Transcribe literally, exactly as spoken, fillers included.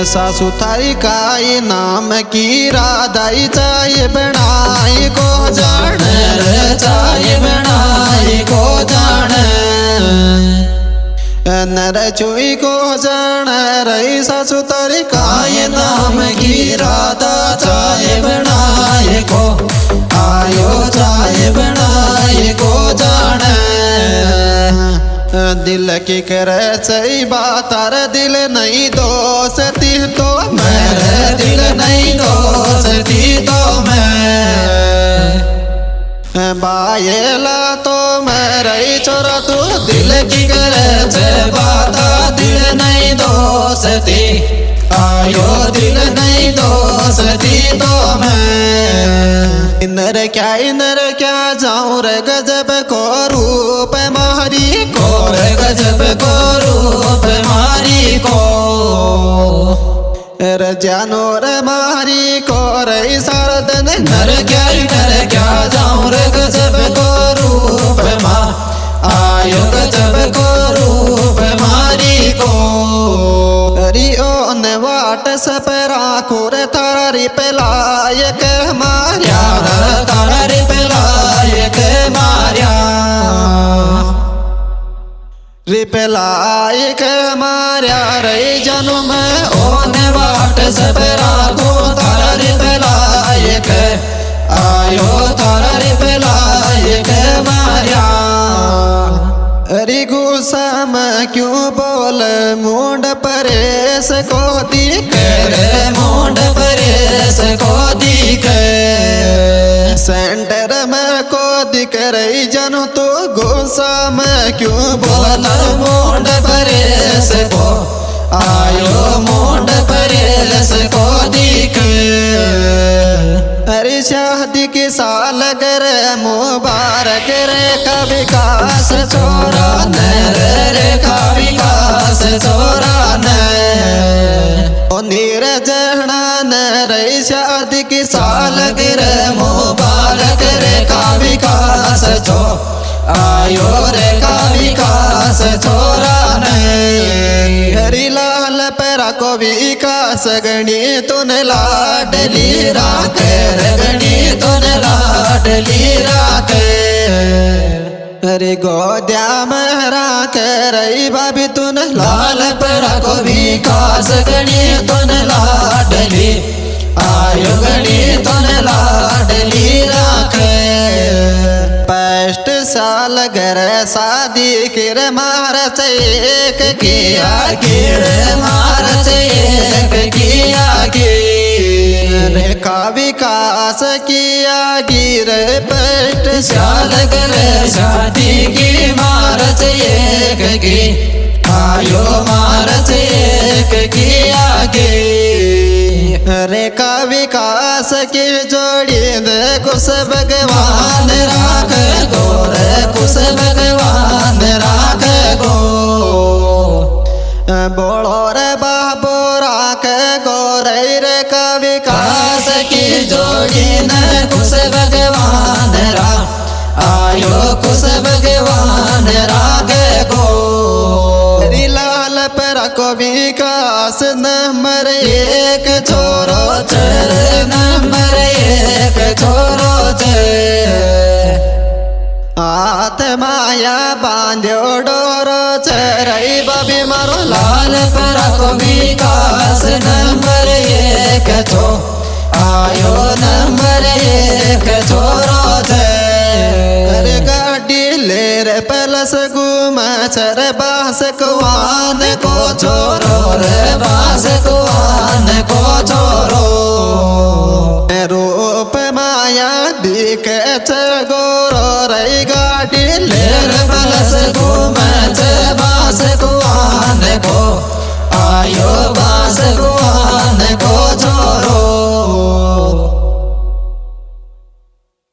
सासु थारी काई नाम की राधाई चाय बनाई को जान रे चाय बनाई को जान नर चुई को जान रही सासु थारी काई नाम की राधा चाय बनाई को आयो चाय बनाई को जान दिल की करे सही बात अर दिल नहीं दोस्ती तो मेरे दिल नहीं दोस्ती तो मैं बायला तो मेरे छोरा तू दिल की करे से बात दिल नहीं दोस्ती आयो दिल नहीं दोस्ती तो मैं इनर क्या इनर क्या जाऊं रे गजब को रूप मारी को रे गजब को रूप मारी को रे जानो रे मारी को रे सारदन नर क्या नर क्या जाऊं रे गजब को रूप मा आयो गजब को रूप मारी को रियो ने वाट सपरा खुर तारी पेलायक मारिया तारी पेलायक मारिया रिपलायक मारिया रे जन्म ओने वाट सपरा को तारा रिपलायक आयो तारा रिपलायक मारिया अरे गुस्सा में क्यों बोल मुंड परेश को दिख रे मुंड परेश को दिख सेंटर में को दिख रही जनु तो गुस्सा में क्यों बोल मुंड परेश को आयो मुंड परेश को दिख अरे शादी की साल करे मुबारक रे का विकास छोरा रे का विकास छोरा ओ नीरजना रे शादी की साल करे मुबारक रे का विकास छो आयो रे का विकास छोरा हरी लाल पेरा को विकास गणी तुन लाडली राखे गणी तुन लाडली राखे अरे गोद्या में राखे रही भाभी तुन लाल पेरा को विकास गणी तुन लाडली आयो गणी तुन लाडली राखे पष्ट साल घर शादी किर मारच एक किया गिर मारच एक किया गिर का विकास किया गिर पष्ट साल घर शादी की मारच एक की आयो मारच एक किया रे का विकास की जोड़ी दे कुछ भगवान राख गो रे कुछ भगवान राख गो बोलो रे बाबू राख गो रे रे का विकास की जोड़ी ने कुछ भगवान रा आयो कुछ भगवान राख गो लाल पर को विकास नंबर एक छोरो चर नंबर एक छोरो चर हाथ माया बांध्यो डोरो चरई बबी मारो लाल पर को विकास नंबर एक छो आयो नंबर एक छोरो चर गाड़ी ले रे पलस गुमा चर बास कुआन को छोरो रे बास कुआन को छोरो रूप माया दिख गोरो रे गाड़ी ले रे पलस गुमा चर बास कुआन को आयो बास कुआन को छोरो